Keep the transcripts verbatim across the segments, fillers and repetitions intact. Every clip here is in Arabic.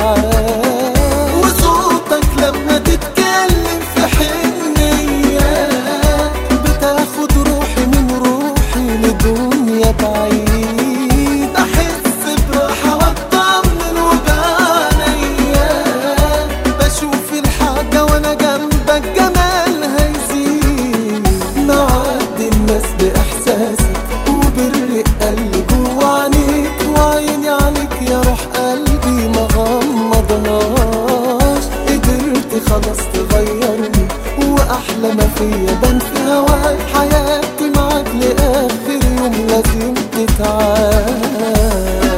تتعاش. وصوتك لما تتكلم في حنية بتاخد روحي من روحي لدنيا بعيد. بحس براحة واطمن وبعنيا بشوف الحاجة وانا جنبك جمالها يزيد. معدي الناس بإحساسك وبالرق قلبي جوا عينيك وعيني عليك يا روح قلبي ما غمضناش. قدرت خلاص تغيرني وأحلى ما فيا بان في هواك. حياتي معاك لآخر يوم لازم تتعاش.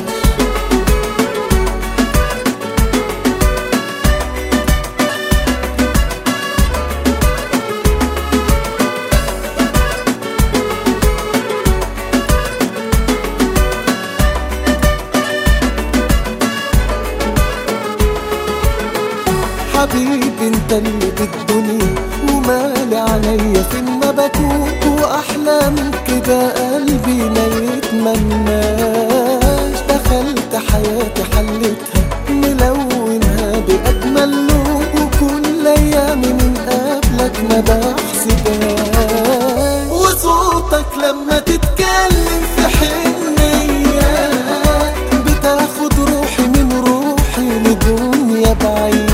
حبيبي انت اللي بالدنيا ومالي عليا فين ما بكون. واحلام كده قلبي ما يتمناش. دخلت حياتي حلتها ملونها باجمل لون وكل ايامي من قبلك ما بحسبهاش. وصوتك لما تتكلم في حنية بتاخد روحي من روحي لدنيا بعيد.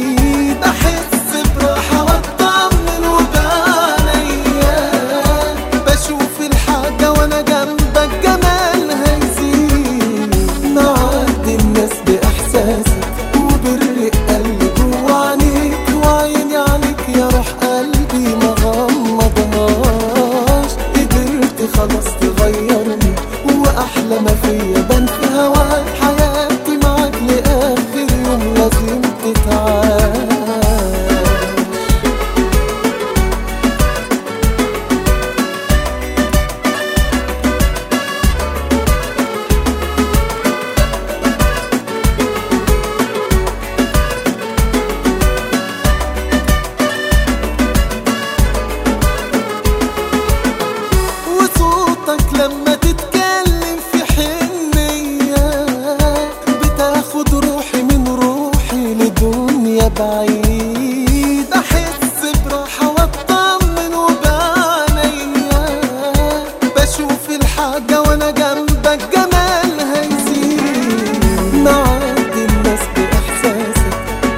وبالرق قلبي جوا عينيك وعيني عليك يا روح قلبي ما غمضناش. قدرت خلاص تغيرني واحلى ما فيا بان في هواك. حياتي معاك لاخر يوم لازم تتعاش. لما تتكلم في حنية بتاخد روحي من روحي لدنيا بعيد. بحس براحة واطمن وبعنيا بشوف الحاجة وانا جنبك جمالها يزيد. معدي الناس بإحساسك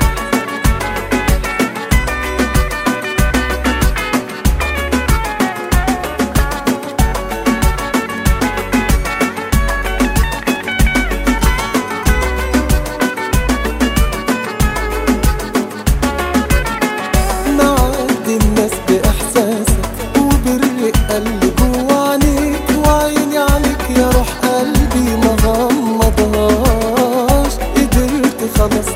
الناس بإحساسك وبالرق قلبي جوا عينيك وعيني عليك يا روح قلبي ما غمضناش. قدرت خلاص